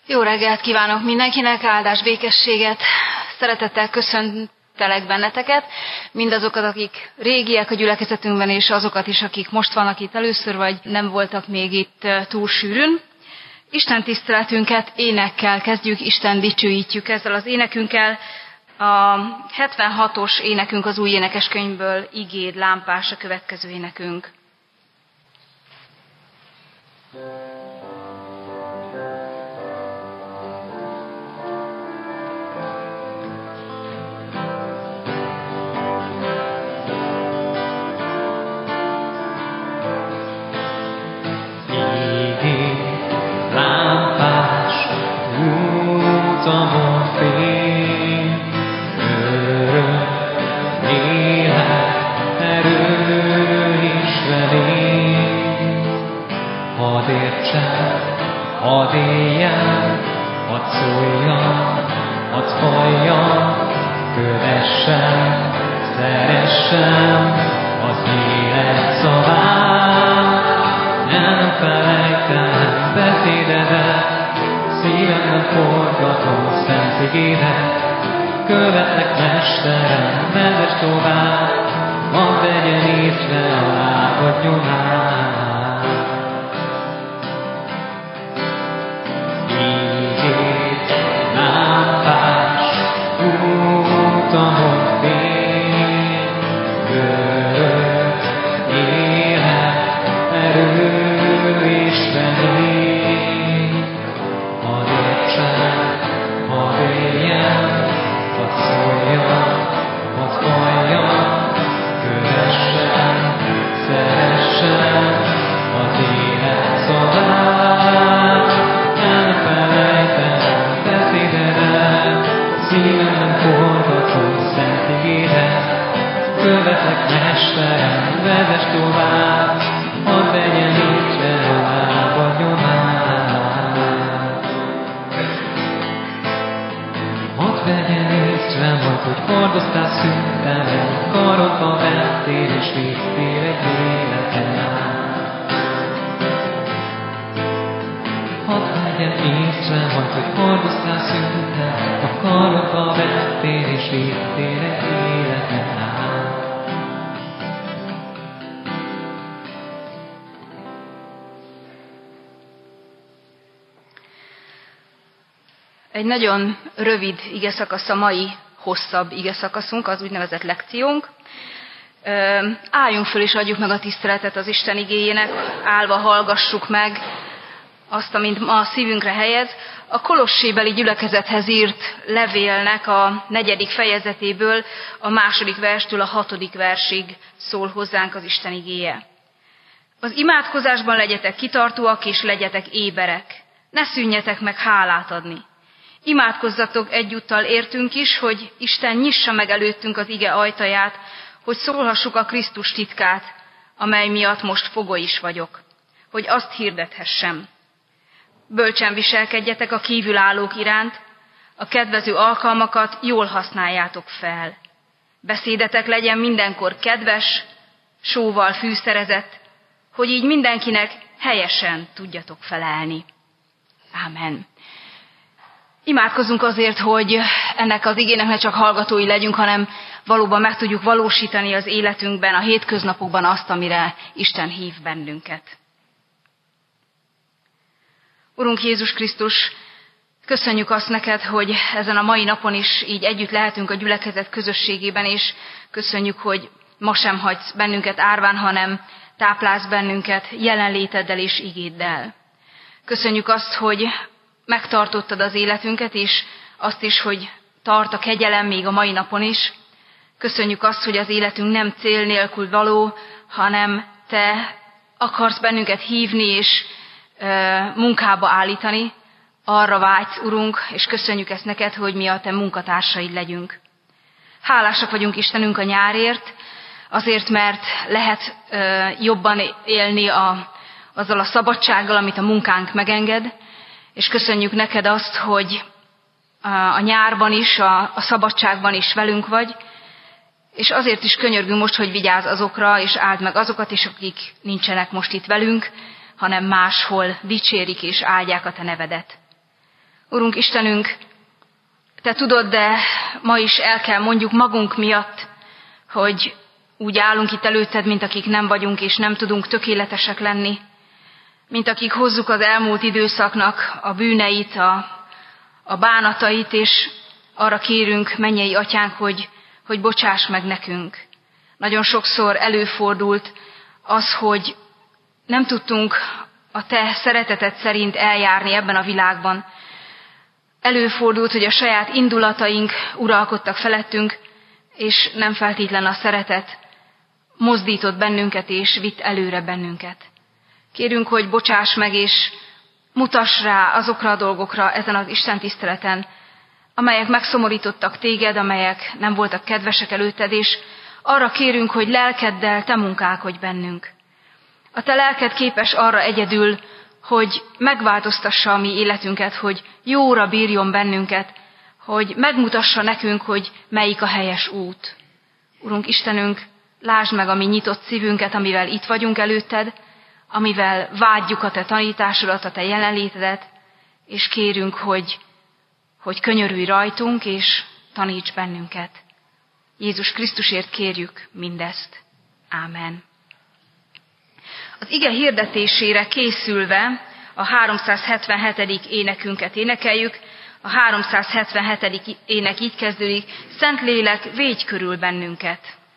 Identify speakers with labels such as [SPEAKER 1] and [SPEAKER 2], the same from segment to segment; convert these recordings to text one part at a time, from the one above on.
[SPEAKER 1] Jó reggelt kívánok mindenkinek, áldás, békességet. Szeretettel köszöntelek benneteket, mindazokat, akik régiek a gyülekezetünkben, és azokat is, akik most vannak itt először, vagy nem voltak még itt túl sűrűn. Isten tiszteletünket énekkel kezdjük, Isten dicsőítjük ezzel az énekünkkel. A 76-os énekünk az új énekeskönyvből, Igéd lámpás a következő énekünk.
[SPEAKER 2] Hadd éljen, hadd szóljon, hadd halljon, kövessen, szeressen az élet szavát. Nem felejtem beszédedet, szívemben forgatom szent igédet. Követlek mesterem, vezess tovább, hadd vegyen észre a lábad nyomát. Utamon fény, örök élet, erő és remény. Hadd értsen, hadd éljen, hadd szóljon, hadd halljon, kövessen, szeressen az élet szavát. Nem felejtem beszédedet, szívemben forgatom szent igédet. Követlek mesterem, vezess tovább, hadd vegyen észre a lábad nyomát. Hadd vegyen észre majd, hogy hordoztál szüntemet, karodba vettél és vittél egy életen át. Hadd vegyen észre majd, hogy hordoztál szüntemet, a karodba vettél és vittél egy életen át.
[SPEAKER 1] Egy nagyon rövid igeszakasz a mai hosszabb igeszakaszunk, az úgynevezett lekciónk. Álljunk föl és adjuk meg a tiszteletet az Isten igéjének, állva hallgassuk meg azt, amit ma a szívünkre helyez. A kolossébeli gyülekezethez írt levélnek a 4. fejezetéből, a 2. verstől a 6. versig szól hozzánk az Isten igéje. Az imádkozásban legyetek kitartóak és legyetek éberek. Ne szűnjetek meg hálát adni. Imádkozzatok egyúttal értünk is, hogy Isten nyissa meg előttünk az ige ajtaját, hogy szólhassuk a Krisztus titkát, amely miatt most fogoly is vagyok, hogy azt hirdethessem. Bölcsen viselkedjetek a kívülállók iránt, a kedvező alkalmakat jól használjátok fel. Beszédetek legyen mindenkor kedves, sóval fűszerezett, hogy így mindenkinek helyesen tudjatok felelni. Ámen. Imádkozzunk azért, hogy ennek az igének ne csak hallgatói legyünk, hanem valóban meg tudjuk valósítani az életünkben, a hétköznapokban azt, amire Isten hív bennünket. Urunk Jézus Krisztus, köszönjük azt neked, hogy ezen a mai napon is így együtt lehetünk a gyülekezet közösségében, és köszönjük, hogy ma sem hagysz bennünket árván, hanem táplálsz bennünket jelenléteddel és igéddel. Köszönjük azt, hogy megtartottad az életünket, és azt is, hogy tart a kegyelem még a mai napon is. Köszönjük azt, hogy az életünk nem cél nélkül való, hanem te akarsz bennünket hívni és munkába állítani. Arra vágysz, Urunk, és köszönjük ezt neked, hogy mi a te munkatársaid legyünk. Hálásak vagyunk Istenünk a nyárért, azért, mert lehet jobban élni azzal a szabadsággal, amit a munkánk megenged, és köszönjük neked azt, hogy a nyárban is, a szabadságban is velünk vagy, és azért is könyörgünk most, hogy vigyázz azokra, és áld meg azokat is, akik nincsenek most itt velünk, hanem máshol dicsérik és áldják a te nevedet. Urunk Istenünk, Te tudod, de ma is el kell mondjuk magunk miatt, hogy úgy állunk itt előtted, mint akik nem vagyunk és nem tudunk tökéletesek lenni, mint akik hozzuk az elmúlt időszaknak a bűneit, a bánatait, és arra kérünk, mennyei Atyánk, hogy bocsáss meg nekünk. Nagyon sokszor előfordult az, hogy nem tudtunk a Te szereteted szerint eljárni ebben a világban. Előfordult, hogy a saját indulataink uralkodtak felettünk, és nem feltétlen a szeretet mozdított bennünket és vitt előre bennünket. Kérünk, hogy bocsáss meg, és mutass rá azokra a dolgokra ezen az Isten tiszteleten, amelyek megszomorítottak téged, amelyek nem voltak kedvesek előtted, és arra kérünk, hogy lelkeddel te munkálkodj bennünk. A te lelked képes arra egyedül, hogy megváltoztassa a mi életünket, hogy jóra bírjon bennünket, hogy megmutassa nekünk, hogy melyik a helyes út. Urunk Istenünk, lásd meg a mi nyitott szívünket, amivel itt vagyunk előtted, amivel vágyjuk a te tanításodat, a te jelenlétedet, és kérünk, hogy könyörülj rajtunk, és taníts bennünket. Jézus Krisztusért kérjük mindezt. Ámen. Az ige hirdetésére készülve a 377. énekünket énekeljük. A 377. ének így kezdődik: Szentlélek, védj körül bennünket.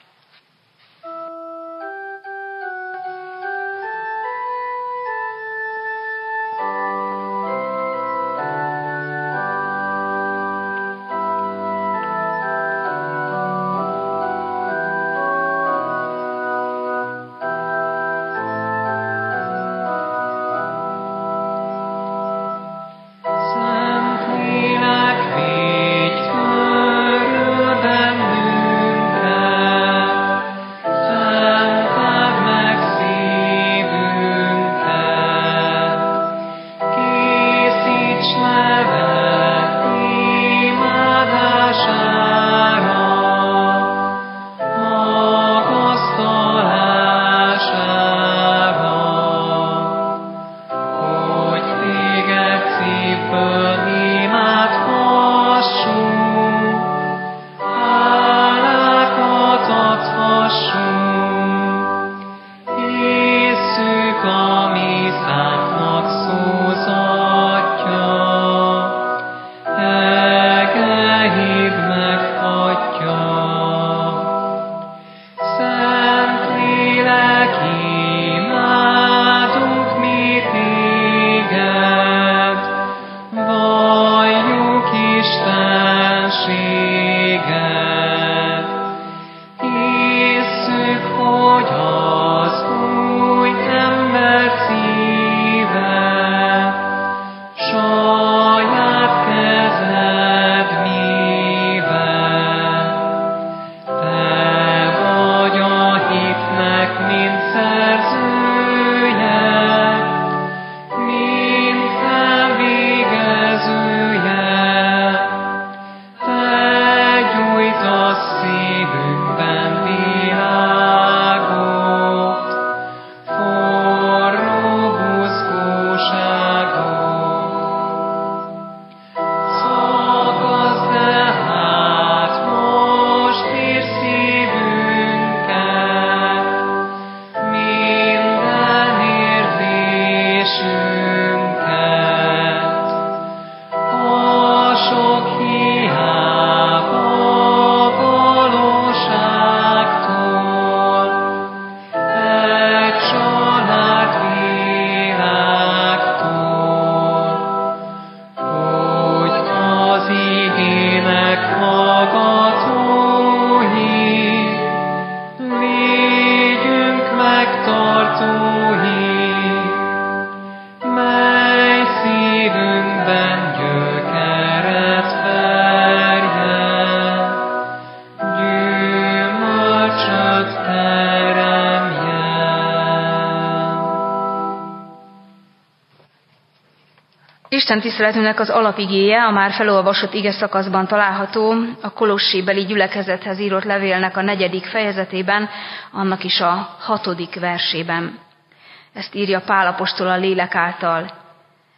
[SPEAKER 1] Isten tiszteletünknek az alapigéje a már felolvasott ige szakaszban található, a kolossébeli gyülekezethez írott levélnek a 4. fejezetében, annak is a 6. versében. Ezt írja Pál apostol a lélek által.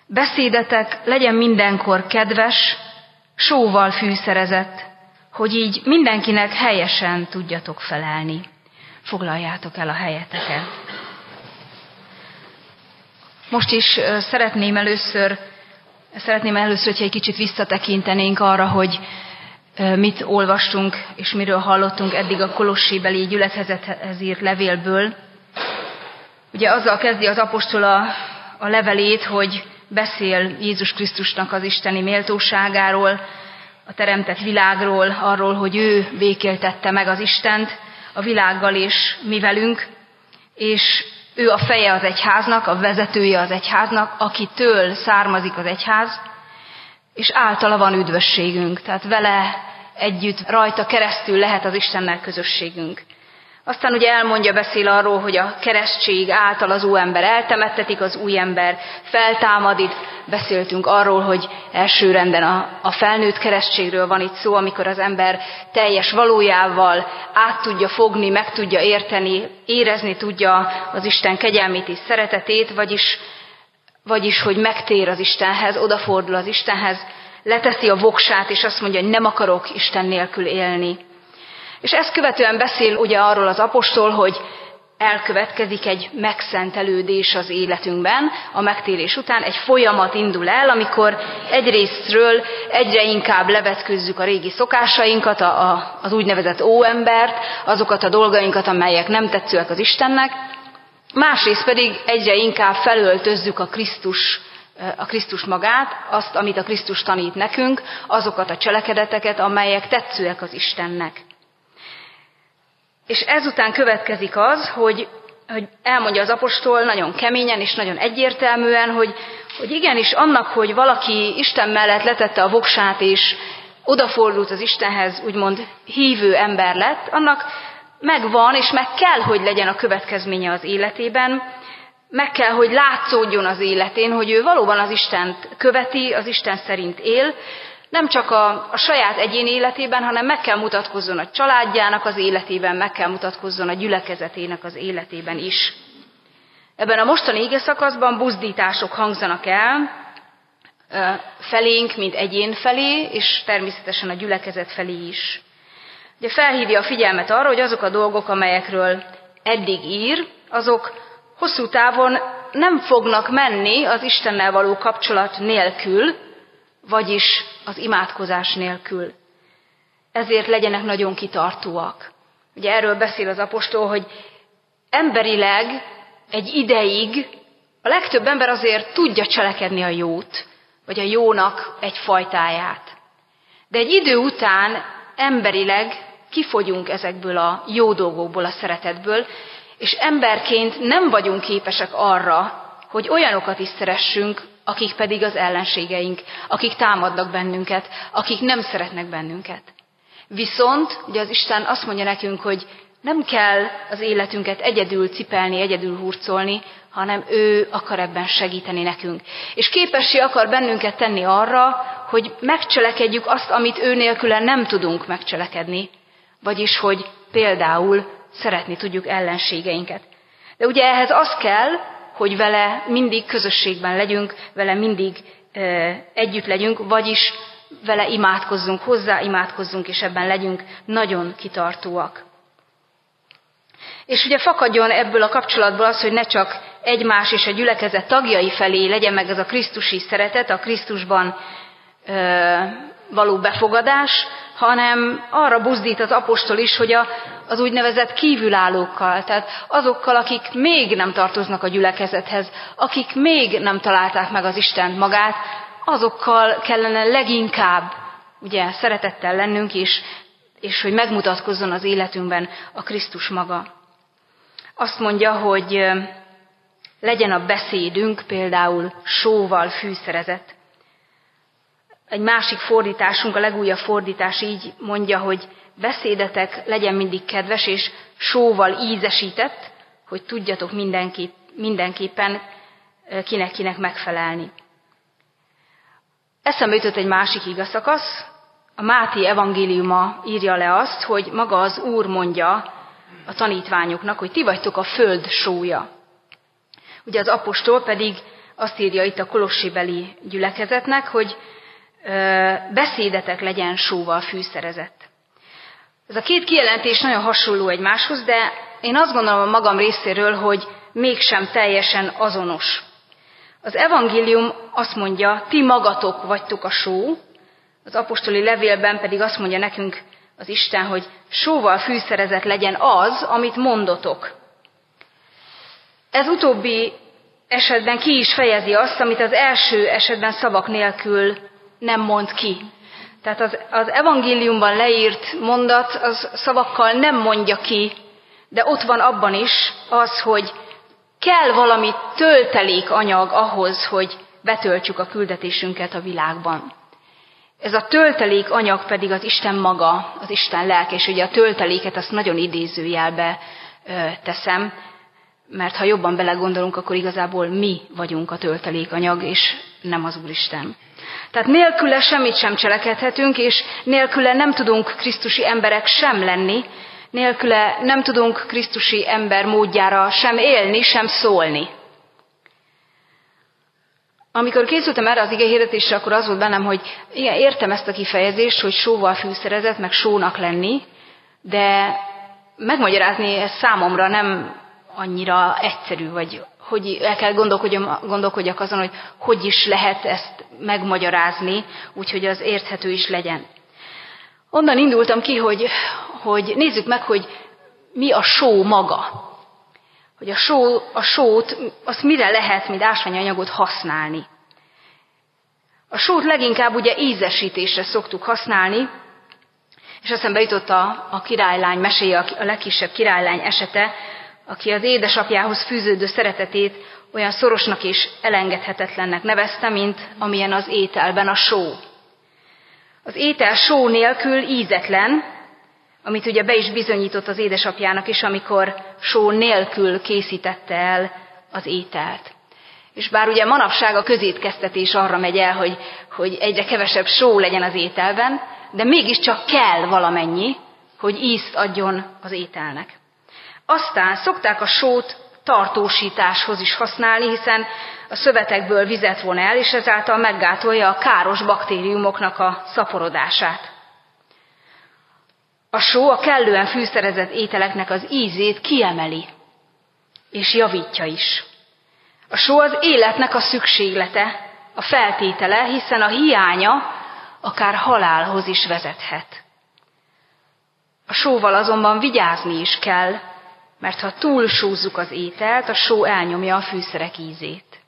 [SPEAKER 1] Beszédetek legyen mindenkor kedves, sóval fűszerezett, hogy így mindenkinek helyesen tudjatok felelni. Foglaljátok el a helyeteket. Most is szeretném először, hogyha egy kicsit visszatekintenénk arra, hogy mit olvastunk és miről hallottunk eddig a Kolossébeli gyülekezethez írt levélből. Ugye azzal kezdi az apostol a levelét, hogy beszél Jézus Krisztusnak az isteni méltóságáról, a teremtett világról, arról, hogy ő békéltette meg az Istent a világgal és mi velünk, és ő a feje az egyháznak, a vezetője az egyháznak, akitől származik az egyház, és általa van üdvösségünk, tehát vele együtt, rajta keresztül lehet az Istennel közösségünk. Aztán ugye beszél arról, hogy a keresztség által az óember eltemettetik, az új ember feltámad. Itt beszéltünk arról, hogy elsőrenden a felnőtt keresztségről van itt szó, amikor az ember teljes valójával át tudja fogni, meg tudja érteni, érezni tudja az Isten kegyelmét és szeretetét, vagyis hogy megtér az Istenhez, odafordul az Istenhez, leteszi a voksát, és azt mondja, hogy nem akarok Isten nélkül élni. És ezt követően beszél ugye arról az apostol, hogy elkövetkezik egy megszentelődés az életünkben, a megtérés után egy folyamat indul el, amikor egyrésztről egyre inkább levetkőzzük a régi szokásainkat, az úgynevezett óembert, azokat a dolgainkat, amelyek nem tetszőek az Istennek, másrészt pedig egyre inkább felöltözzük a Krisztus magát, azt, amit a Krisztus tanít nekünk, azokat a cselekedeteket, amelyek tetszőek az Istennek. És ezután következik az, hogy elmondja az apostol nagyon keményen és nagyon egyértelműen, hogy igenis annak, hogy valaki Isten mellett letette a voksát és odafordult az Istenhez, úgymond hívő ember lett, annak megvan és meg kell, hogy legyen a következménye az életében, meg kell, hogy látszódjon az életén, hogy ő valóban az Istent követi, az Isten szerint él, nem csak a saját egyén életében, hanem meg kell mutatkozzon a családjának az életében, meg kell mutatkozzon a gyülekezetének az életében is. Ebben a mostani igeszakaszban buzdítások hangzanak el felénk, mint egyén felé, és természetesen a gyülekezet felé is. Ugye felhívja a figyelmet arra, hogy azok a dolgok, amelyekről eddig ír, azok hosszú távon nem fognak menni az Istennel való kapcsolat nélkül, vagyis az imádkozás nélkül. Ezért legyenek nagyon kitartóak. Ugye erről beszél az apostol, hogy emberileg egy ideig a legtöbb ember azért tudja cselekedni a jót, vagy a jónak egy fajtáját. De egy idő után emberileg kifogyunk ezekből a jó dolgokból, a szeretetből, és emberként nem vagyunk képesek arra, hogy olyanokat is szeressünk, akik pedig az ellenségeink, akik támadnak bennünket, akik nem szeretnek bennünket. Viszont ugye az Isten azt mondja nekünk, hogy nem kell az életünket egyedül cipelni, egyedül hurcolni, hanem ő akar ebben segíteni nekünk. És képessé akar bennünket tenni arra, hogy megcselekedjük azt, amit ő nélküle nem tudunk megcselekedni, vagyis hogy például szeretni tudjuk ellenségeinket. De ugye ehhez az kell, hogy vele mindig közösségben legyünk, vele mindig együtt legyünk, vagyis vele imádkozzunk, hozzá imádkozzunk, és ebben legyünk nagyon kitartóak. És ugye fakadjon ebből a kapcsolatból az, hogy ne csak egymás és a gyülekezet tagjai felé legyen meg ez a krisztusi szeretet, a Krisztusban való befogadás, hanem arra buzdít az apostol is, hogy az úgynevezett kívülállókkal, tehát azokkal, akik még nem tartoznak a gyülekezethez, akik még nem találták meg az Istent magát, azokkal kellene leginkább ugye, szeretettel lennünk, és hogy megmutatkozzon az életünkben a Krisztus maga. Azt mondja, hogy legyen a beszédünk például sóval fűszerezett. Egy másik fordításunk, a legújabb fordítás így mondja, hogy beszédetek legyen mindig kedves és sóval ízesített, hogy tudjatok mindenképpen kinek megfelelni. Eszembe jutott egy másik igazszakasz. A Máté evangéliuma írja le azt, hogy maga az Úr mondja a tanítványoknak, hogy ti vagytok a föld sója. Ugye az apostol pedig azt írja itt a kolossébeli gyülekezetnek, hogy beszédetek legyen sóval fűszerezett. Ez a két kijelentés nagyon hasonló egymáshoz, de én azt gondolom a magam részéről, hogy mégsem teljesen azonos. Az evangélium azt mondja, ti magatok vagytok a só, az apostoli levélben pedig azt mondja nekünk az Isten, hogy sóval fűszerezett legyen az, amit mondotok. Ez utóbbi esetben ki is fejezi azt, amit az első esetben szavak nélkül nem mond ki. Tehát az evangéliumban leírt mondat az szavakkal nem mondja ki, de ott van abban is az, hogy kell valami töltelékanyag ahhoz, hogy betöltsük a küldetésünket a világban. Ez a töltelékanyag pedig az Isten maga, az Isten lelke, és ugye a tölteléket azt nagyon idézőjelbe teszem, mert ha jobban belegondolunk, akkor igazából mi vagyunk a töltelékanyag, és nem az Úristen. Tehát nélküle semmit sem cselekedhetünk, és nélküle nem tudunk krisztusi emberek sem lenni, nélküle nem tudunk krisztusi ember módjára sem élni, sem szólni. Amikor készültem erre az igehirdetésre, akkor az volt bennem, hogy igen, értem ezt a kifejezést, hogy sóval fűszerezett, meg sónak lenni, de megmagyarázni ez számomra nem annyira egyszerű, vagy hogy el kell gondolkodjak azon, hogy is lehet ezt megmagyarázni, úgyhogy az érthető is legyen. Onnan indultam ki, hogy nézzük meg, hogy mi a só maga. Hogy a sót, azt mire lehet, mint ásványanyagot használni. A sót leginkább ugye ízesítésre szoktuk használni, és eszembe jutott a királylány meséje, a legkisebb királylány esete, aki az édesapjához fűződő szeretetét olyan szorosnak és elengedhetetlennek nevezte, mint amilyen az ételben a só. Az étel só nélkül ízetlen, amit ugye be is bizonyított az édesapjának is, amikor só nélkül készítette el az ételt. És bár ugye manapság a közétkeztetés arra megy el, hogy egyre kevesebb só legyen az ételben, de mégiscsak kell valamennyi, hogy ízt adjon az ételnek. Aztán szokták a sót tartósításhoz is használni, hiszen a szövetekből vizet von el, és ezáltal meggátolja a káros baktériumoknak a szaporodását. A só a kellően fűszerezett ételeknek az ízét kiemeli, és javítja is. A só az életnek a szükséglete, a feltétele, hiszen a hiánya akár halálhoz is vezethet. A sóval azonban vigyázni is kell, mert ha túlsózzuk az ételt, a só elnyomja a fűszerek ízét.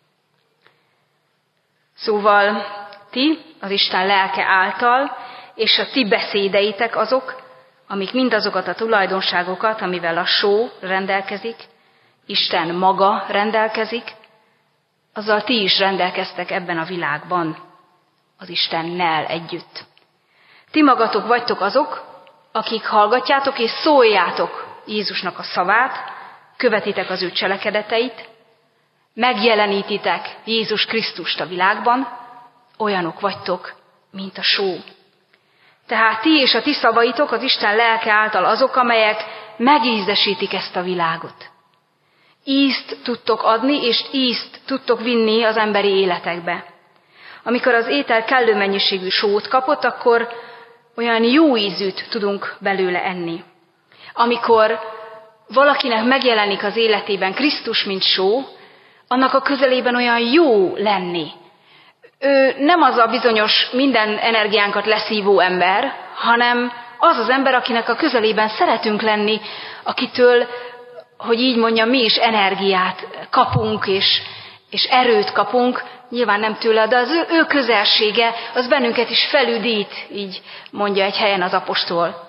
[SPEAKER 1] Szóval ti, az Isten lelke által, és a ti beszédeitek azok, amik mindazokat a tulajdonságokat, amivel a só rendelkezik, Isten maga rendelkezik, azzal ti is rendelkeztek ebben a világban, az Istennel együtt. Ti magatok vagytok azok, akik hallgatjátok és szóljátok Jézusnak a szavát, követitek az ő cselekedeteit, megjelenítitek Jézus Krisztust a világban, olyanok vagytok, mint a só. Tehát ti és a ti szavaitok az Isten lelke által azok, amelyek megízesítik ezt a világot. Ízt tudtok adni, és ízt tudtok vinni az emberi életekbe. Amikor az étel kellő mennyiségű sót kapott, akkor olyan jó ízűt tudunk belőle enni. Amikor valakinek megjelenik az életében Krisztus, mint só, annak a közelében olyan jó lenni. Ő nem az a bizonyos minden energiánkat leszívó ember, hanem az az ember, akinek a közelében szeretünk lenni, akitől, hogy így mondjam, mi is energiát kapunk, és erőt kapunk, nyilván nem tőle, de az ő közelsége, az bennünket is felüdít, így mondja egy helyen az apostol.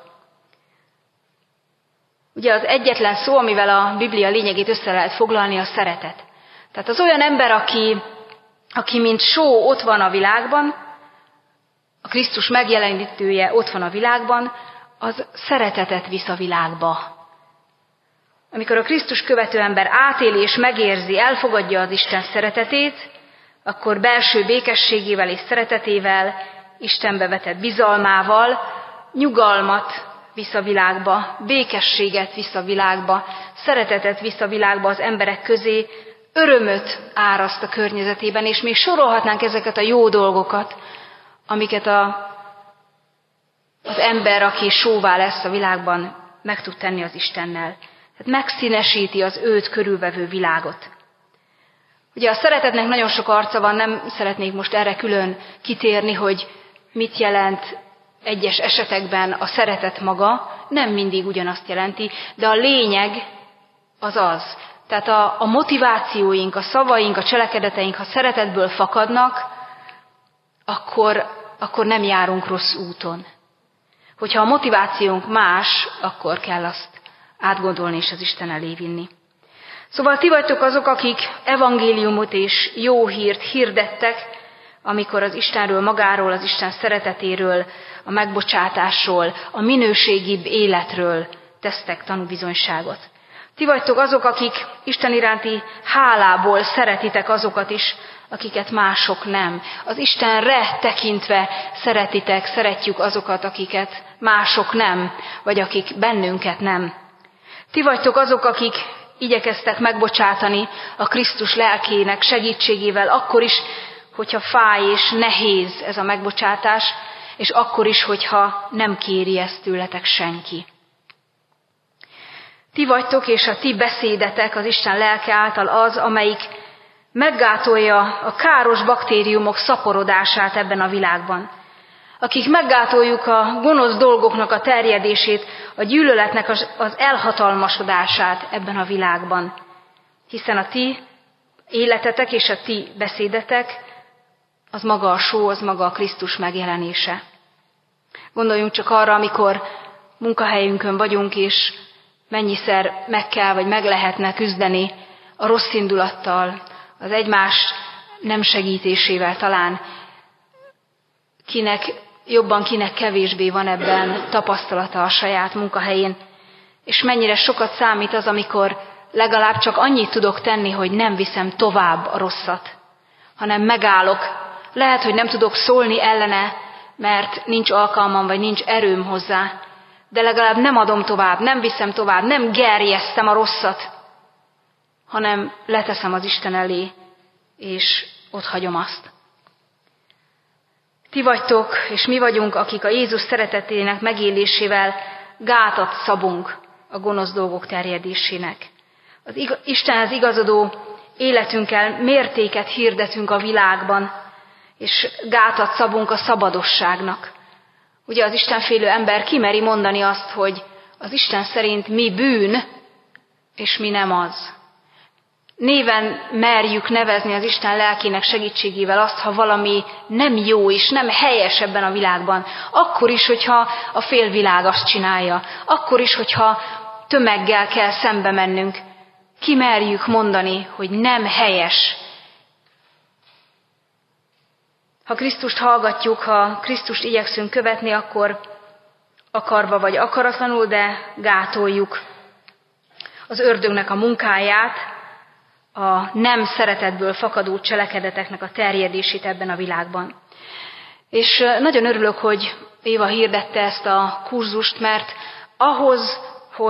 [SPEAKER 1] Ugye az egyetlen szó, amivel a Biblia lényegét össze lehet foglalni, a szeretet. Tehát az olyan ember, aki mint só ott van a világban, a Krisztus megjelenítője ott van a világban, az szeretetet visz a világba. Amikor a Krisztus követő ember átéli és megérzi, elfogadja az Isten szeretetét, akkor belső békességével és szeretetével, Istenbe vetett bizalmával nyugalmat visz a világba, békességet visz a világba, szeretetet visz a világba az emberek közé, örömöt áraszt a környezetében, és még sorolhatnánk ezeket a jó dolgokat, amiket az ember, aki sóvá lesz a világban, meg tud tenni az Istennel. Tehát megszínesíti az őt körülvevő világot. Ugye a szeretetnek nagyon sok arca van, nem szeretnék most erre külön kitérni, hogy mit jelent egyes esetekben a szeretet maga, nem mindig ugyanazt jelenti, de a lényeg az az. Tehát a motivációink, a szavaink, a cselekedeteink, ha szeretetből fakadnak, akkor nem járunk rossz úton. Hogyha a motivációnk más, akkor kell azt átgondolni és az Isten elé vinni. Szóval ti vagytok azok, akik evangéliumot és jó hírt hirdettek, amikor az Istenről magáról, az Isten szeretetéről, a megbocsátásról, a minőségibb életről tesztek tanúbizonyságot. Ti vagytok azok, akik Isten iránti hálából szeretitek azokat is, akiket mások nem. Az Istenre tekintve szeretjük azokat, akiket mások nem, vagy akik bennünket nem. Ti vagytok azok, akik igyekeztek megbocsátani a Krisztus lelkének segítségével, akkor is, hogyha fáj és nehéz ez a megbocsátás, és akkor is, hogyha nem kéri ezt tőletek senki. Ti vagytok, és a ti beszédetek az Isten lelke által az, amelyik meggátolja a káros baktériumok szaporodását ebben a világban. Akik meggátoljuk a gonosz dolgoknak a terjedését, a gyűlöletnek az elhatalmasodását ebben a világban. Hiszen a ti életetek és a ti beszédetek, az maga a só, az maga a Krisztus megjelenése. Gondoljunk csak arra, amikor munkahelyünkön vagyunk, és mennyiszer meg kell, vagy meg lehetne küzdeni a rossz indulattal, az egymás nem segítésével talán, kinek jobban, kinek kevésbé van ebben tapasztalata a saját munkahelyén, és mennyire sokat számít az, amikor legalább csak annyit tudok tenni, hogy nem viszem tovább a rosszat, hanem megállok. Lehet, hogy nem tudok szólni ellene, mert nincs alkalmam, vagy nincs erőm hozzá, de legalább nem adom tovább, nem viszem tovább, nem gerjesztem a rosszat, hanem leteszem az Isten elé, és ott hagyom azt. Ti vagytok, és mi vagyunk, akik a Jézus szeretetének megélésével gátat szabunk a gonosz dolgok terjedésének. Az Istenhez igazodó életünkkel mértéket hirdetünk a világban, és gátat szabunk a szabadosságnak. Ugye az istenfélő ember kimeri mondani azt, hogy az Isten szerint mi bűn, és mi nem az. Néven merjük nevezni az Isten lelkének segítségével azt, ha valami nem jó és nem helyes ebben a világban. Akkor is, hogyha a félvilág azt csinálja. Akkor is, hogyha tömeggel kell szembe mennünk. Kimerjük mondani, hogy nem helyes. Ha Krisztust hallgatjuk, ha Krisztust igyekszünk követni, akkor akarva vagy akaratlanul, de gátoljuk az ördögnek a munkáját, a nem szeretetből fakadó cselekedeteknek a terjedését ebben a világban. És nagyon örülök, hogy Éva hirdette ezt a kurzust, mert ahhoz,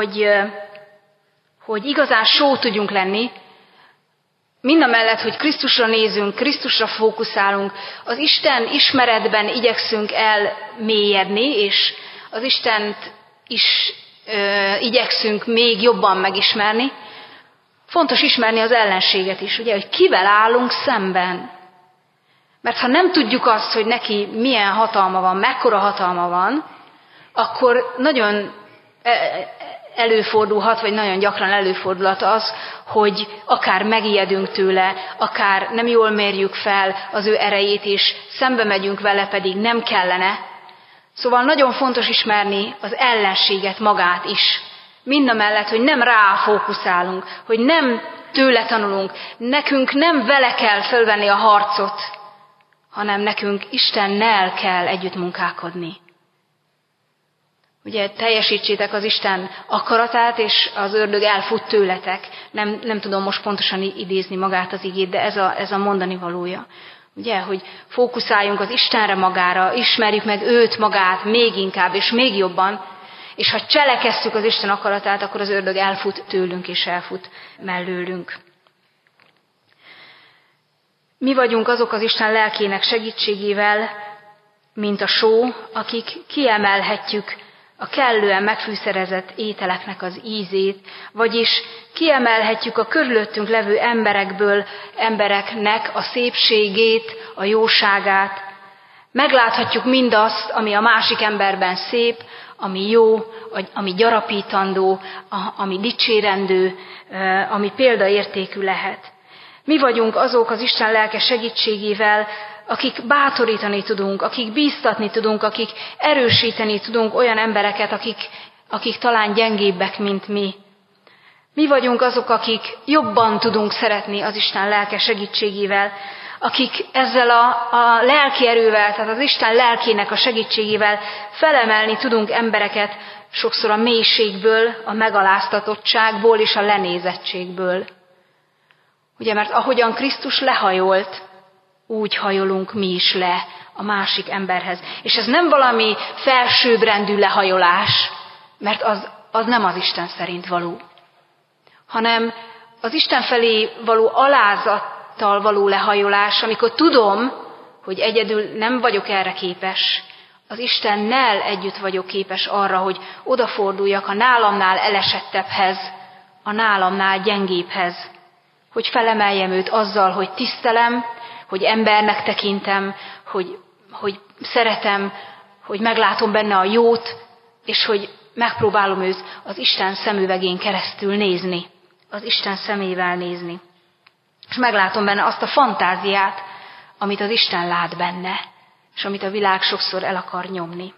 [SPEAKER 1] hogy igazán só tudjunk lenni, mindamellett, hogy Krisztusra nézünk, Krisztusra fókuszálunk, az Isten ismeretben igyekszünk elmélyedni, és az Istent is igyekszünk még jobban megismerni. Fontos ismerni az ellenséget is, ugye, hogy kivel állunk szemben. Mert ha nem tudjuk azt, hogy neki milyen hatalma van, mekkora hatalma van, akkor nagyon előfordulhat, vagy nagyon gyakran előfordulhat az, hogy akár megijedünk tőle, akár nem jól mérjük fel az ő erejét, és szembe megyünk vele, pedig nem kellene. Szóval nagyon fontos ismerni az ellenséget magát is. Mindamellett, hogy nem rá fókuszálunk, hogy nem tőle tanulunk, nekünk nem vele kell fölvenni a harcot, hanem nekünk Istennel kell együtt munkálkodni. Ugye teljesítsétek az Isten akaratát, és az ördög elfut tőletek. Nem tudom most pontosan idézni magát az igét, de ez a mondani valója. Ugye, hogy fókuszáljunk az Istenre magára, ismerjük meg őt magát még inkább és még jobban, és ha cselekesszük az Isten akaratát, akkor az ördög elfut tőlünk és elfut mellőlünk. Mi vagyunk azok az Isten lelkének segítségével, mint a só, akik kiemelhetjük a kellően megfűszerezett ételeknek az ízét, vagyis kiemelhetjük a körülöttünk levő embereknek a szépségét, a jóságát. Megláthatjuk mindazt, ami a másik emberben szép, ami jó, ami gyarapítandó, ami dicsérendő, ami példaértékű lehet. Mi vagyunk azok az Isten lelke segítségével, akik bátorítani tudunk, akik bíztatni tudunk, akik erősíteni tudunk olyan embereket, akik talán gyengébbek, mint mi. Mi vagyunk azok, akik jobban tudunk szeretni az Isten lelke segítségével, akik ezzel a lelki erővel, tehát az Isten lelkének a segítségével felemelni tudunk embereket sokszor a mélységből, a megaláztatottságból és a lenézettségből. Ugye, mert ahogyan Krisztus lehajolt, úgy hajolunk mi is le a másik emberhez. És ez nem valami felsőbbrendű lehajolás, mert az nem az Isten szerint való, hanem az Isten felé való alázattal való lehajolás, amikor tudom, hogy egyedül nem vagyok erre képes, az Istennel együtt vagyok képes arra, hogy odaforduljak a nálamnál elesettebbhez, a nálamnál gyengébbhez, hogy felemeljem őt azzal, hogy tisztelem, hogy embernek tekintem, hogy szeretem, hogy meglátom benne a jót, és hogy megpróbálom őt az Isten szemüvegén keresztül nézni, az Isten szemével nézni. És meglátom benne azt a fantáziát, amit az Isten lát benne, és amit a világ sokszor el akar nyomni.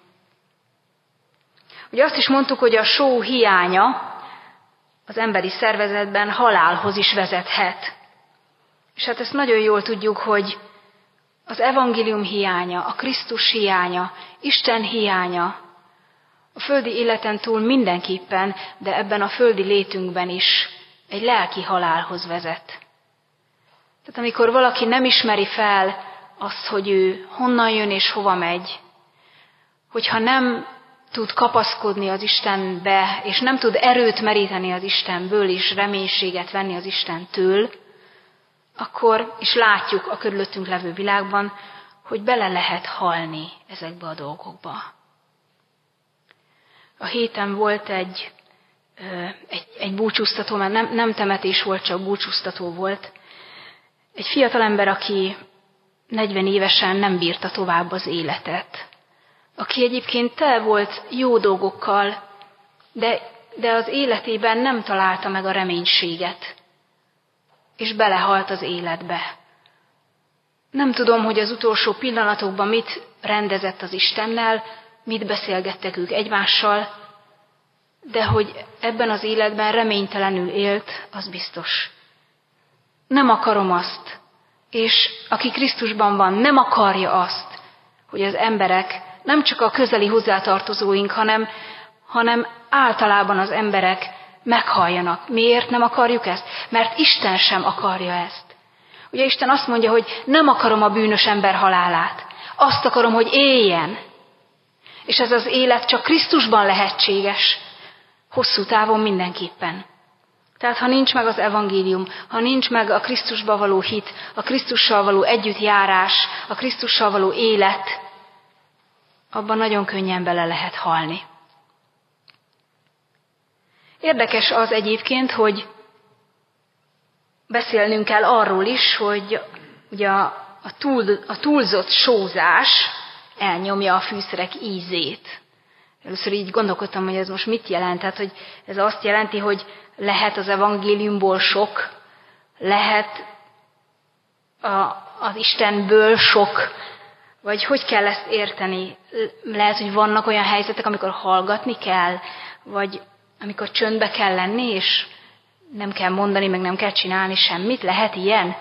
[SPEAKER 1] Ugye azt is mondtuk, hogy a só hiánya az emberi szervezetben halálhoz is vezethet. És hát ezt nagyon jól tudjuk, hogy az evangélium hiánya, a Krisztus hiánya, Isten hiánya a földi életen túl mindenképpen, de ebben a földi létünkben is egy lelki halálhoz vezet. Tehát amikor valaki nem ismeri fel azt, hogy ő honnan jön és hova megy, hogyha nem tud kapaszkodni az Istenbe, és nem tud erőt meríteni az Istenből, és reménységet venni az Istentől, akkor is látjuk a körülöttünk levő világban, hogy bele lehet halni ezekbe a dolgokba. A héten volt egy búcsúztató, mert nem temetés volt, csak búcsúztató volt. Egy fiatalember, aki 40 évesen nem bírta tovább az életet. Aki egyébként tele volt jó dolgokkal, de az életében nem találta meg a reménységet, és belehalt az életbe. Nem tudom, hogy az utolsó pillanatokban mit rendezett az Istennel, mit beszélgettek ők egymással, de hogy ebben az életben reménytelenül élt, az biztos. Nem akarom azt, és aki Krisztusban van, nem akarja azt, hogy az emberek, nem csak a közeli hozzátartozóink, hanem általában az emberek meghalljanak. Miért nem akarjuk ezt? Mert Isten sem akarja ezt. Ugye Isten azt mondja, hogy nem akarom a bűnös ember halálát. Azt akarom, hogy éljen. És ez az élet csak Krisztusban lehetséges. Hosszú távon mindenképpen. Tehát ha nincs meg az evangélium, ha nincs meg a Krisztusba való hit, a Krisztussal való együttjárás, a Krisztussal való élet, abban nagyon könnyen bele lehet halni. Érdekes az egyébként, hogy beszélnünk kell arról is, hogy ugye a túlzott sózás elnyomja a fűszerek ízét. Először így gondolkodtam, hogy ez most mit jelent. Tehát, hogy ez azt jelenti, hogy lehet az evangéliumból sok, lehet az Istenből sok, vagy hogy kell ezt érteni? Lehet, hogy vannak olyan helyzetek, amikor hallgatni kell, vagy amikor csöndbe kell lenni, és nem kell mondani, meg nem kell csinálni semmit. Lehet ilyen?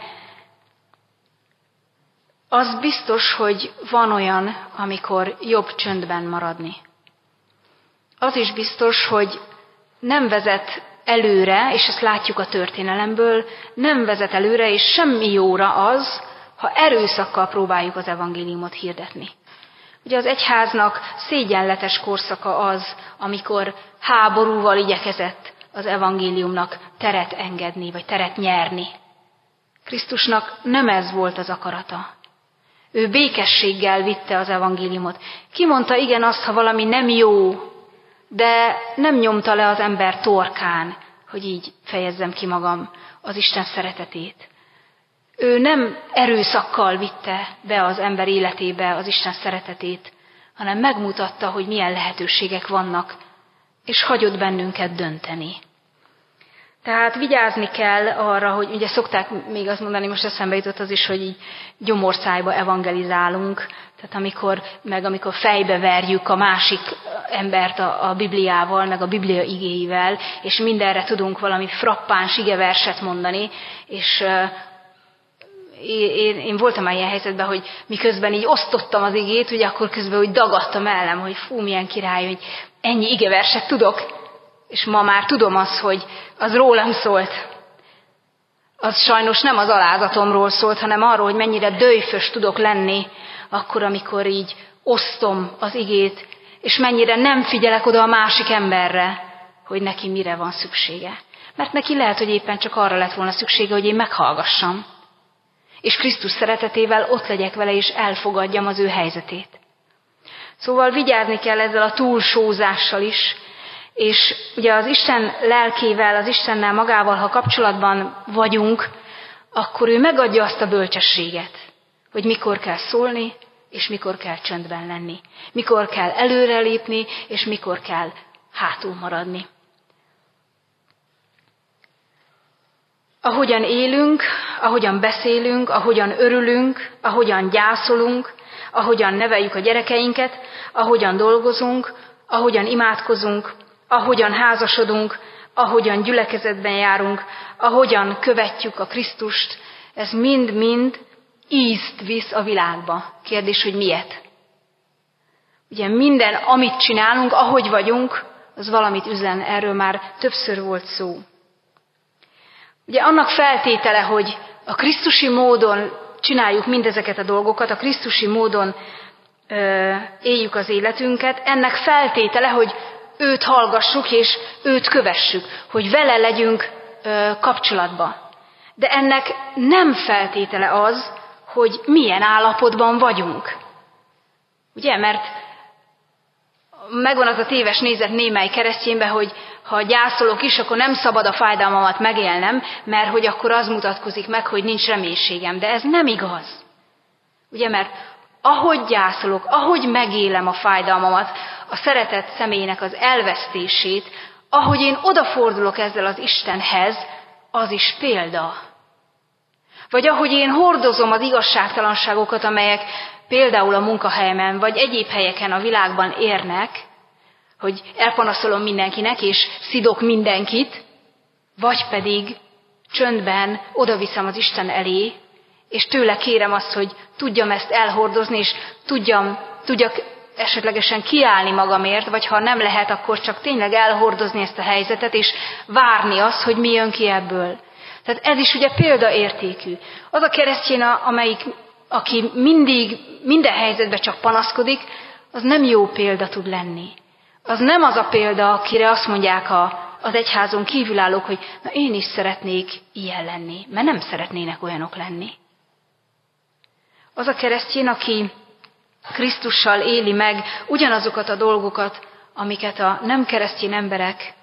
[SPEAKER 1] Az biztos, hogy van olyan, amikor jobb csöndben maradni. Az is biztos, hogy nem vezet előre, és ezt látjuk a történelemből, nem vezet előre, és semmi jóra az, ha erőszakkal próbáljuk az evangéliumot hirdetni. Ugye az egyháznak szégyenletes korszaka az, amikor háborúval igyekezett az evangéliumnak teret engedni, vagy teret nyerni. Krisztusnak nem ez volt az akarata. Ő békességgel vitte az evangéliumot. Kimondta igen azt, ha valami nem jó, de nem nyomta le az ember torkán, hogy így fejezzem ki magam, az Isten szeretetét. Ő nem erőszakkal vitte be az ember életébe az Isten szeretetét, hanem megmutatta, hogy milyen lehetőségek vannak, és hagyott bennünket dönteni. Tehát vigyázni kell arra, hogy ugye szokták még azt mondani, most eszembe jutott az is, hogy így gyomorszájba evangelizálunk, tehát amikor fejbe verjük a másik embert a Bibliával, meg a Biblia igéivel, és mindenre tudunk valami frappáns igeverset mondani, és én voltam ilyen helyzetben, hogy miközben így osztottam az igét, ugye akkor közben úgy dagadtam ellem, hogy fú, milyen király, hogy ennyi igeverset tudok, és ma már tudom azt, hogy az rólam szólt. Az sajnos nem az alázatomról szólt, hanem arról, hogy mennyire döjfös tudok lenni, akkor, amikor így osztom az igét, és mennyire nem figyelek oda a másik emberre, hogy neki mire van szüksége. Mert neki lehet, hogy éppen csak arra lett volna szüksége, hogy én meghallgassam. És Krisztus szeretetével ott legyek vele, és elfogadjam az ő helyzetét. Szóval vigyázni kell ezzel a túlsózással is, és ugye az Isten lelkével, az Istennel magával, ha kapcsolatban vagyunk, akkor ő megadja azt a bölcsességet, hogy mikor kell szólni, és mikor kell csöndben lenni. Mikor kell előrelépni, és mikor kell hátul maradni. Ahogyan élünk, ahogyan beszélünk, ahogyan örülünk, ahogyan gyászolunk, ahogyan neveljük a gyerekeinket, ahogyan dolgozunk, ahogyan imádkozunk, ahogyan házasodunk, ahogyan gyülekezetben járunk, ahogyan követjük a Krisztust, ez mind-mind ízt visz a világba. Kérdés, hogy miért? Ugye minden, amit csinálunk, ahogy vagyunk, az valamit üzen, erről már többször volt szó. Ugye annak feltétele, hogy a krisztusi módon csináljuk mindezeket a dolgokat, a krisztusi módon éljük az életünket, ennek feltétele, hogy őt hallgassuk és őt kövessük, hogy vele legyünk kapcsolatban. De ennek nem feltétele az, hogy milyen állapotban vagyunk. Ugye, mert megvan az a téves nézet némely keresztényben, hogy ha gyászolok is, akkor nem szabad a fájdalmamat megélnem, mert hogy akkor az mutatkozik meg, hogy nincs reménységem. De ez nem igaz. Ugye, mert ahogy gyászolok, ahogy megélem a fájdalmamat, a szeretett személynek az elvesztését, ahogy én odafordulok ezzel az Istenhez, az is példa. Vagy ahogy én hordozom az igazságtalanságokat, amelyek például a munkahelyemen, vagy egyéb helyeken a világban érnek, hogy elpanaszolom mindenkinek, és szidok mindenkit, vagy pedig csöndben odaviszem az Isten elé, és tőle kérem azt, hogy tudjam ezt elhordozni, és tudjak esetlegesen kiállni magamért, vagy ha nem lehet, akkor csak tényleg elhordozni ezt a helyzetet, és várni azt, hogy mi jön ki ebből. Tehát ez is ugye példaértékű. Az a keresztény, aki minden helyzetben csak panaszkodik, az nem jó példa tud lenni. Az nem az a példa, akire azt mondják az egyházon kívülállók, hogy na én is szeretnék ilyen lenni, mert nem szeretnének olyanok lenni. Az a keresztény, aki Krisztussal éli meg ugyanazokat a dolgokat, amiket a nem keresztény emberek,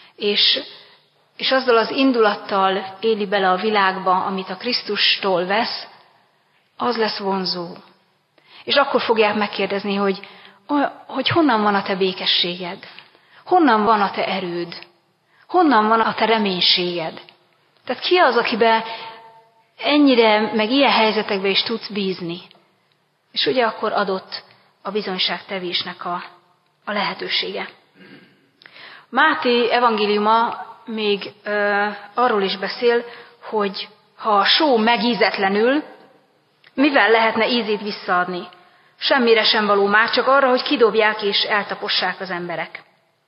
[SPEAKER 1] és azzal az indulattal éli bele a világba, amit a Krisztustól vesz, az lesz vonzó. És akkor fogják megkérdezni, hogy honnan van a te békességed? Honnan van a te erőd? Honnan van a te reménységed? Tehát ki az, akiben ennyire, meg ilyen helyzetekben is tudsz bízni? És ugye akkor adott a bizonyságtevésnek a lehetősége. Máté evangéliuma még arról is beszél, hogy ha a só megízetlenül, mivel lehetne ízét visszaadni? Semmire sem való már, csak arra, hogy kidobják és eltapossák az emberek.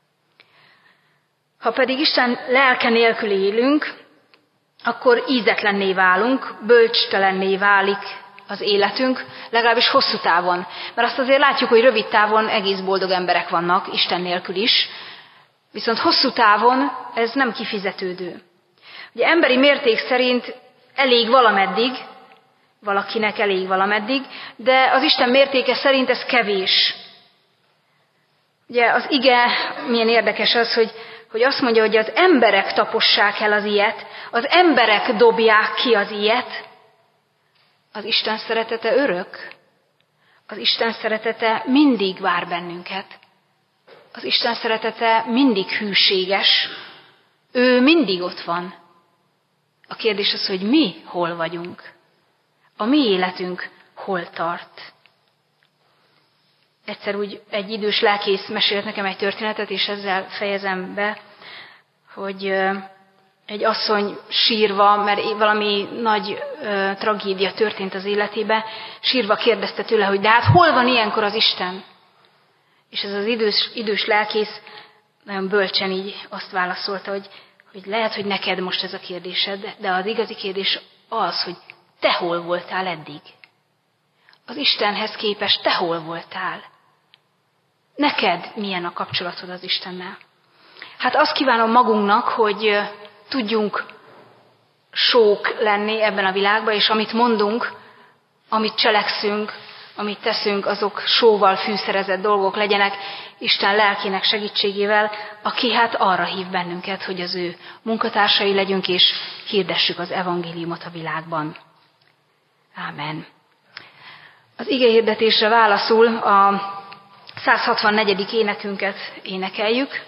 [SPEAKER 1] Ha pedig Isten lelke nélkül élünk, akkor ízetlenné válunk, bölcstelenné válik az életünk, legalábbis hosszú távon. Mert azt azért látjuk, hogy rövid távon egész boldog emberek vannak, Isten nélkül is, viszont hosszú távon ez nem kifizetődő. Ugye emberi mérték szerint elég valameddig, valakinek elég valameddig, de az Isten mértéke szerint ez kevés. Ugye az ige, milyen érdekes az, hogy azt mondja, hogy az emberek tapossák el az ilyet, az emberek dobják ki az ilyet. Az Isten szeretete örök. Az Isten szeretete mindig vár bennünket. Az Isten szeretete mindig hűséges. Ő mindig ott van. A kérdés az, hogy mi hol vagyunk. A mi életünk hol tart. Egyszer úgy egy idős lelkész mesélt nekem egy történetet, és ezzel fejezem be, hogy egy asszony sírva, mert valami nagy tragédia történt az életébe, sírva kérdezte tőle, hogy de hát hol van ilyenkor az Isten? És ez az idős lelkész nagyon bölcsen így azt válaszolta, hogy lehet, hogy neked most ez a kérdésed, de az igazi kérdés az, hogy te hol voltál eddig? Az Istenhez képest te hol voltál? Neked milyen a kapcsolatod az Istennel? Hát azt kívánom magunknak, hogy tudjunk sók lenni ebben a világban, és amit mondunk, amit cselekszünk, amit teszünk, azok sóval fűszerezett dolgok legyenek Isten lelkének segítségével, aki hát arra hív bennünket, hogy az ő munkatársai legyünk, és hirdessük az evangéliumot a világban. Ámen. Az igehirdetésre válaszul a 164. énekünket énekeljük.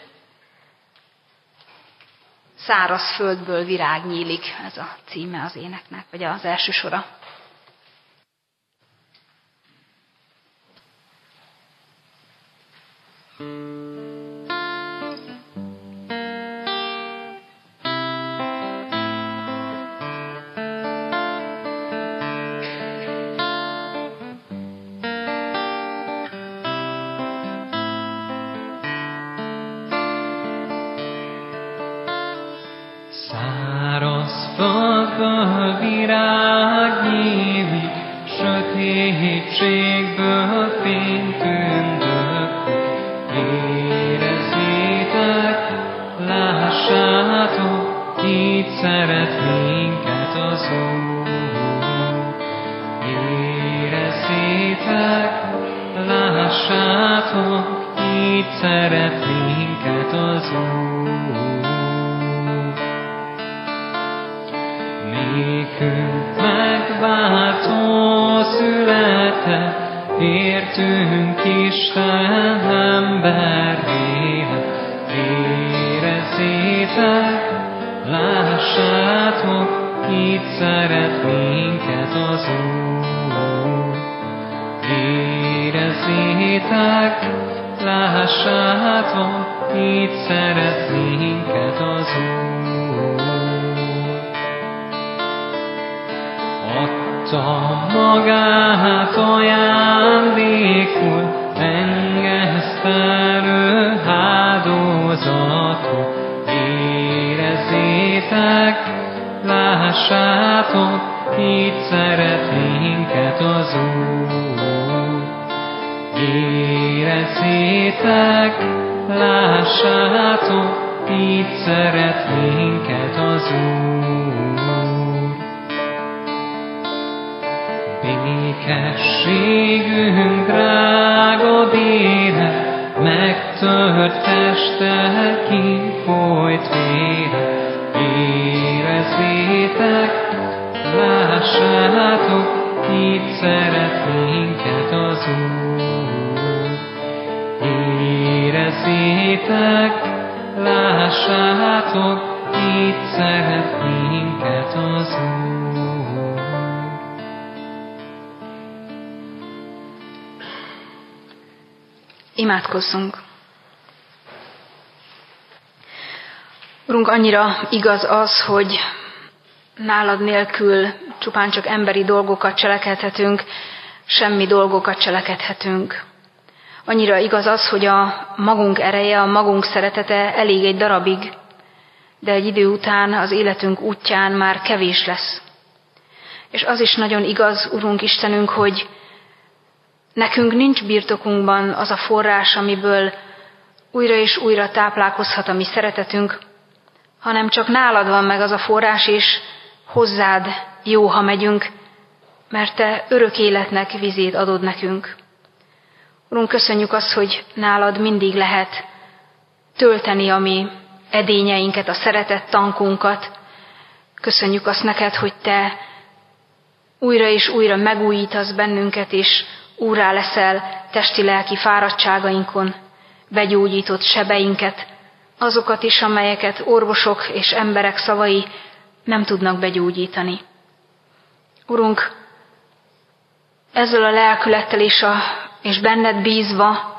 [SPEAKER 1] Száraz földből virág nyílik, ez a címe az éneknek, vagy az első sora.
[SPEAKER 2] Földből virág nyílik, sötétségből fény tündök. Érezzétek, lássátok, így szeret minket az Úr. Érezzétek, lássátok, így szeret minket az Úr. Nékünk megváltó született, értünk Isten emberére. Érezzétek, lássátok, így szeret minket az Úr. Érezzétek, lássátok, így szeret minket az Úr. Adta magát ajándékul, engesztelő áldozatot. Érezzétek, lássátok, így szeret minket az Úr. Érezzétek, lássátok, így szeret minket az Úr. Békességünk drága déle, megtört teste, kifolyt vére. Érezzétek, lássátok, így szeret minket az Úr. Érezzétek, lássátok, így szeret minket az Úr.
[SPEAKER 1] Imádkozzunk! Urunk, annyira igaz az, hogy nálad nélkül csupán csak emberi dolgokat cselekedhetünk, semmi dolgokat cselekedhetünk. Annyira igaz az, hogy a magunk ereje, a magunk szeretete elég egy darabig, de egy idő után az életünk útján már kevés lesz. És az is nagyon igaz, Urunk Istenünk, hogy nekünk nincs birtokunkban az a forrás, amiből újra és újra táplálkozhat a mi szeretetünk, hanem csak nálad van meg az a forrás, és hozzád jó, ha megyünk, mert Te örök életnek vizét adod nekünk. Urunk, köszönjük azt, hogy nálad mindig lehet tölteni a mi edényeinket, a szeretett tankunkat. Köszönjük azt neked, hogy Te újra és újra megújítasz bennünket, és úrrá leszel testi-lelki fáradtságainkon, begyógyított sebeinket, azokat is, amelyeket orvosok és emberek szavai nem tudnak begyógyítani. Urunk, ezzel a lelkülettel és benned bízva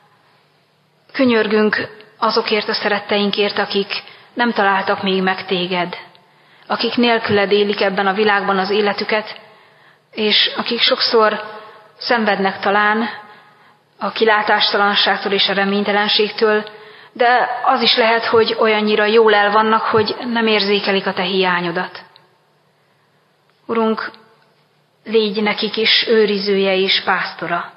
[SPEAKER 1] könyörgünk azokért a szeretteinkért, akik nem találtak még meg téged, akik nélküled élik ebben a világban az életüket, és akik sokszor szenvednek talán a kilátástalanságtól és a reménytelenségtől, de az is lehet, hogy olyannyira jól el vannak, hogy nem érzékelik a te hiányodat. Urunk, légy nekik is őrizője és pásztora.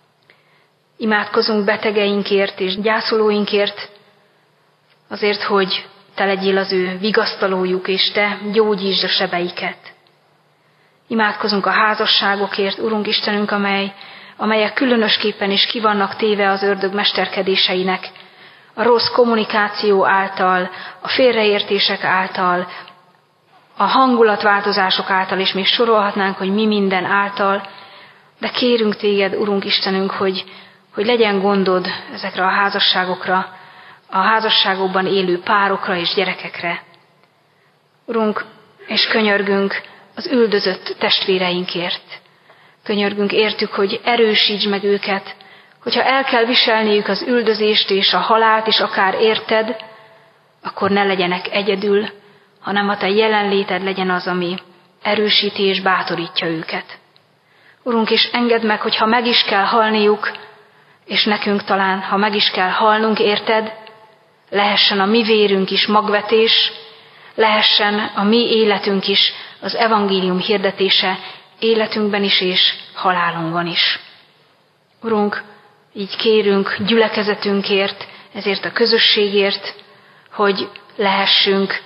[SPEAKER 1] Imádkozunk betegeinkért és gyászolóinkért, azért, hogy te legyél az ő vigasztalójuk, és te gyógyítsd a sebeiket. Imádkozunk a házasságokért, Urunk Istenünk, amelyek különösképpen is ki vannak téve az ördög mesterkedéseinek, a rossz kommunikáció által, a félreértések által, a hangulatváltozások által, és még sorolhatnánk, hogy mi minden által, de kérünk téged, Urunk Istenünk, hogy legyen gondod ezekre a házasságokra, a házasságokban élő párokra és gyerekekre. Urunk, és könyörgünk az üldözött testvéreinkért. Könyörgünk értük, hogy erősítsd meg őket, hogyha el kell viselniük az üldözést és a halált is akár érted, akkor ne legyenek egyedül, hanem a te jelenléted legyen az, ami erősíti és bátorítja őket. Urunk, és engedd meg, hogyha meg is kell halniuk, és nekünk talán, ha meg is kell halnunk, érted, lehessen a mi vérünk is magvetés, lehessen a mi életünk is az evangélium hirdetése életünkben is és halálunkban is. Urunk, így kérünk gyülekezetünkért, ezért a közösségért, hogy lehessünk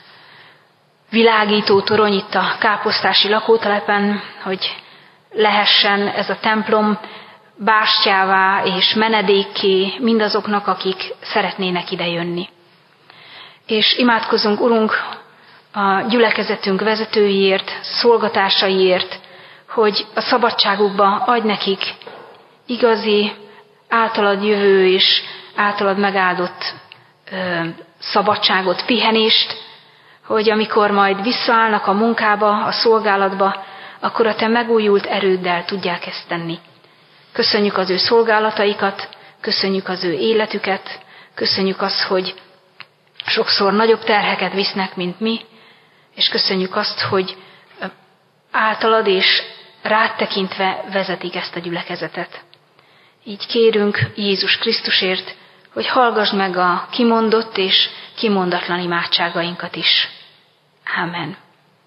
[SPEAKER 1] világító torony itt a káposztási lakótelepen, hogy lehessen ez a templom bástyává és menedékké mindazoknak, akik szeretnének idejönni. És imádkozunk, Urunk, a gyülekezetünk vezetőiért, szolgatásaiért, hogy a szabadságukba adj nekik igazi, általad jövő és általad megáldott szabadságot, pihenést, hogy amikor majd visszaállnak a munkába, a szolgálatba, akkor a te megújult erőddel tudják ezt tenni. Köszönjük az ő szolgálataikat, köszönjük az ő életüket, köszönjük azt, hogy sokszor nagyobb terheket visznek, mint mi, és köszönjük azt, hogy általad és rád tekintve vezetik ezt a gyülekezetet. Így kérünk Jézus Krisztusért, hogy hallgass meg a kimondott és kimondatlan imádságainkat is. Ámen.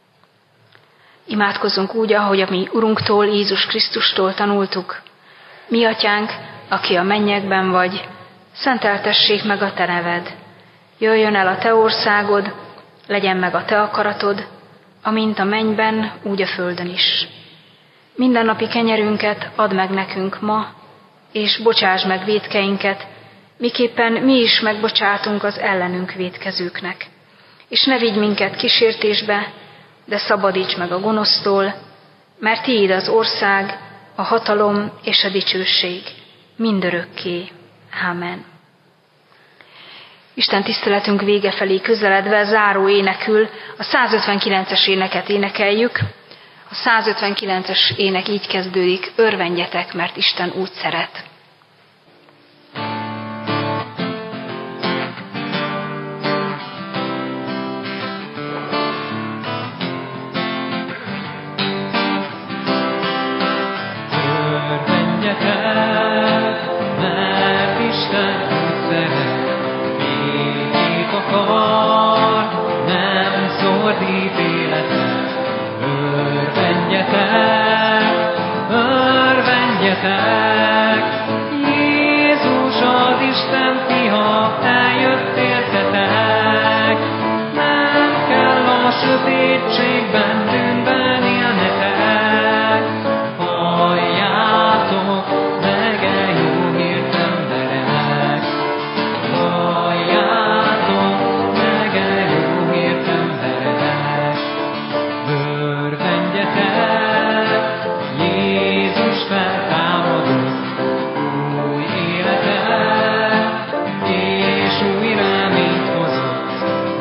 [SPEAKER 1] Imádkozzunk úgy, ahogy a mi Urunktól, Jézus Krisztustól tanultuk. Mi atyánk, aki a mennyekben vagy, szenteltessék meg a te neved. Jöjjön el a te országod, legyen meg a te akaratod, amint a mennyben, úgy a földön is. Mindennapi kenyerünket add meg nekünk ma, és bocsáss meg vétkeinket, miképpen mi is megbocsátunk az ellenünk vétkezőknek. És ne vigy minket kísértésbe, de szabadíts meg a gonosztól, mert tiéd az ország, a hatalom és a dicsőség mindörökké. Ámen. Isten tiszteletünk vége felé közeledve záró énekül a 159-es éneket énekeljük. A 159-es ének így kezdődik: örvendjetek, mert Isten úgy szeret.
[SPEAKER 2] Jézus az Isten fia, eljött értetek, nem kell a sötétségben bűnben feltámadott új életet, és új reményt hozott.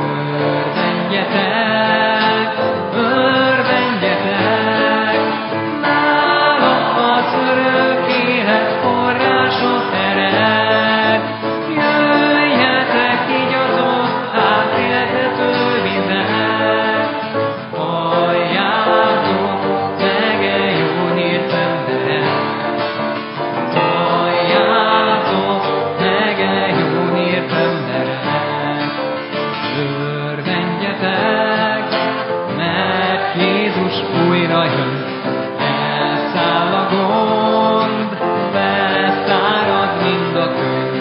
[SPEAKER 2] Örvendjetek, örvendjetek, nálam az örök élet forrása ered. Jöjjetek, igyazott, átéltető vizet, halljátok meg e jó hírt, emberek. Halljátok meg e jó hírt, emberek. Örvendjetek, mert Jézus újra jön. Elszáll a gond, beszárad mind a könyv.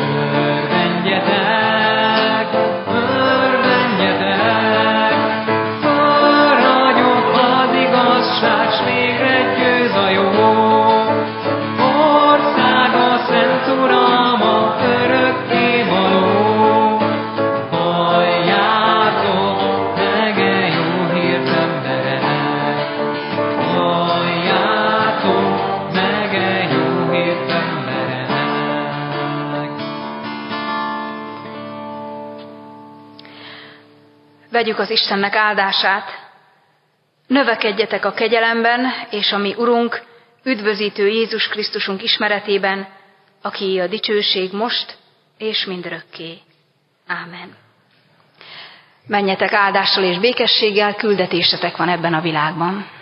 [SPEAKER 2] Örvendjetek, örvendjetek, forradjon az igazság, s végre győz a jó. Országa, szent uralma, örökké való. Halljátok meg e jó hírt, emberek. Halljátok meg e jó hírt, emberek.
[SPEAKER 1] Vegyük az Istennek áldását. Növekedjetek a kegyelemben, és a mi Urunk, üdvözítő Jézus Krisztusunk ismeretében, aki a dicsőség most és mindörökké. Ámen. Menjetek áldással és békességgel, küldetésetek van ebben a világban.